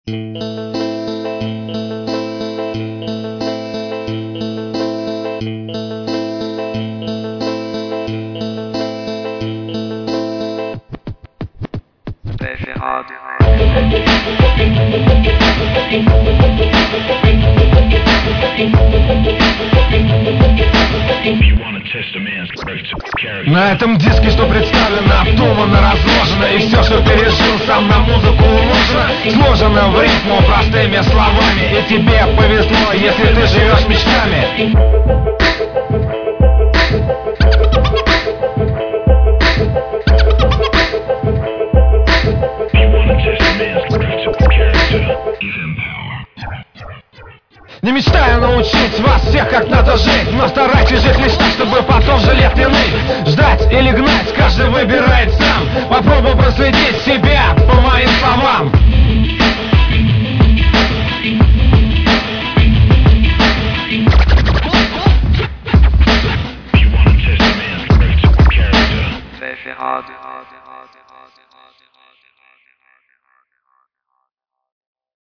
На этом диске, что представлено, обдуманно, разложено, и все, что пережил, сам на музыку уложено, сложено в рифму простыми словами. И тебе повезло, если ты живешь мечтами. Не мечтаю научить вас всех, как надо жить, но старайтесь жить лишь так, чтобы потом жалеть не ныть. Ждать или гнать, каждый выбирает сам. Попробуй проследить себя по моим словам.